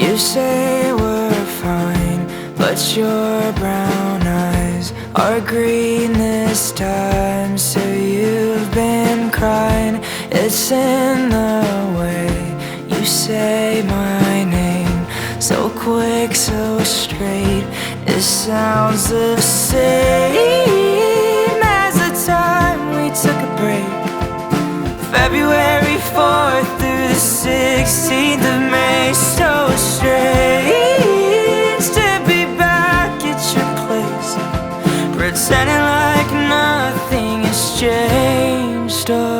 You say we're fine, but your brown eyes are green this time. So you've been crying, it's in the way you say my name. So quick, so straight, it sounds the same as the time we took a break. February 4th through the 16th of May. So strange to be back at your place, pretending like nothing has changed. Oh,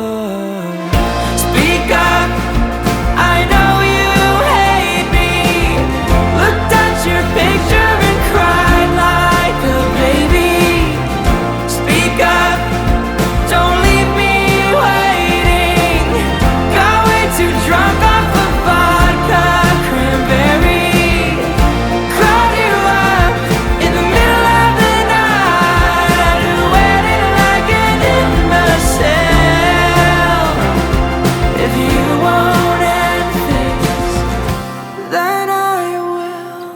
speak up, I know you hate me. Looked at your picture and cried like a baby. Speak up, don't leave me waiting. Got way too drunk off of vodka cranberry. Called you up in the middle of the night, waiting like an imbecile. If you won't end things, then I will.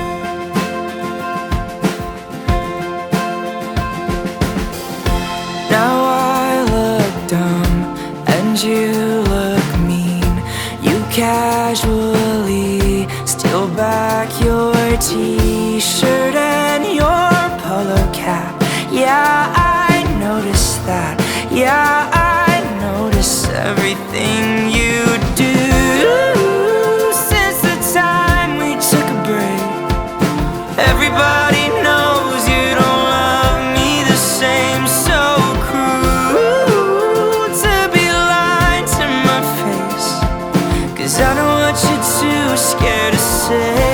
Now I look dumb and you look mean. You casually steal back your t-shirt and your polo cap. Yeah, I noticed that. Yeah, I notice everything you do. Since the time we took a break, everybody knows you don't love me the same. So cruel to be lying to my face, 'cause I know what you're too scared to say.